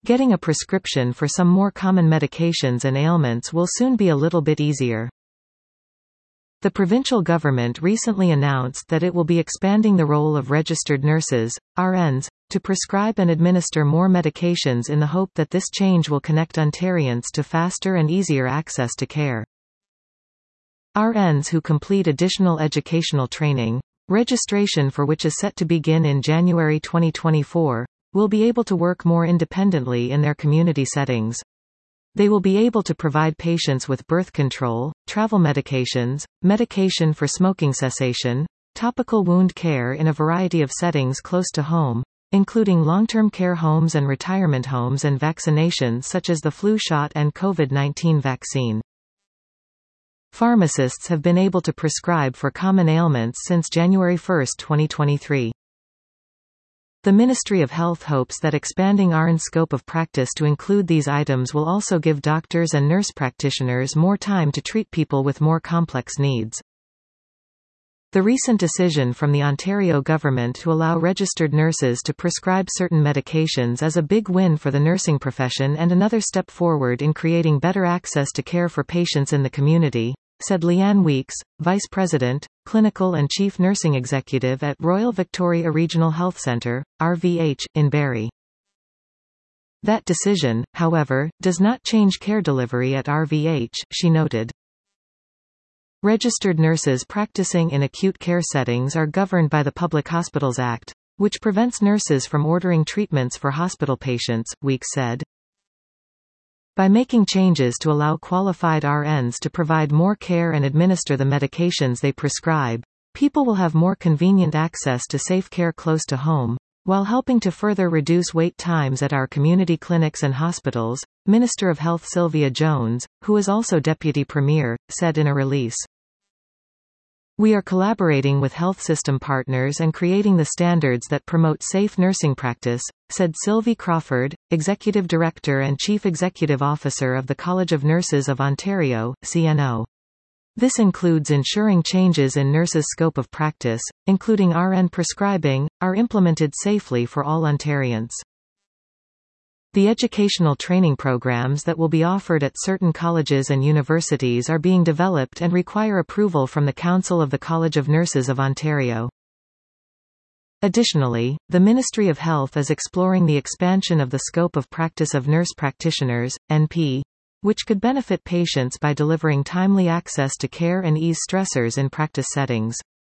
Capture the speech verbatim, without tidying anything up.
getting a prescription for some more common medications and ailments will soon be a little bit easier. The provincial government recently announced that it will be expanding the role of registered nurses, R Ns, to prescribe and administer more medications in the hope that this change will connect Ontarians to faster and easier access to care. R Ns who complete additional educational training, registration for which is set to begin in January twenty twenty-four, will be able to work more independently in their community settings. They will be able to provide patients with birth control, travel medications, medication for smoking cessation, topical wound care in a variety of settings close to home, including long-term care homes and retirement homes, and vaccinations such as the flu shot and COVID nineteen vaccine. Pharmacists have been able to prescribe for common ailments since January first, twenty twenty-three. The Ministry of Health hopes that expanding R N's scope of practice to include these items will also give doctors and nurse practitioners more time to treat people with more complex needs. The recent decision from the Ontario government to allow registered nurses to prescribe certain medications is a big win for the nursing profession and another step forward in creating better access to care for patients in the community, said Leanne Weeks, Vice President, Clinical and Chief Nursing Executive at Royal Victoria Regional Health Centre, R V H, in Barrie. That decision, however, does not change care delivery at R V H, she noted. Registered nurses practicing in acute care settings are governed by the Public Hospitals Act, which prevents nurses from ordering treatments for hospital patients, Weeks said. By making changes to allow qualified R Ns to provide more care and administer the medications they prescribe, people will have more convenient access to safe care close to home, while helping to further reduce wait times at our community clinics and hospitals, Minister of Health Sylvia Jones, who is also Deputy Premier, said in a release. We are collaborating with health system partners and creating the standards that promote safe nursing practice, said Sylvie Crawford, Executive Director and Chief Executive Officer of the College of Nurses of Ontario, C N O. This includes ensuring changes in nurses' scope of practice, including R N prescribing, are implemented safely for all Ontarians. The educational training programs that will be offered at certain colleges and universities are being developed and require approval from the Council of the College of Nurses of Ontario. Additionally, the Ministry of Health is exploring the expansion of the scope of practice of nurse practitioners, N P, which could benefit patients by delivering timely access to care and ease stressors in practice settings.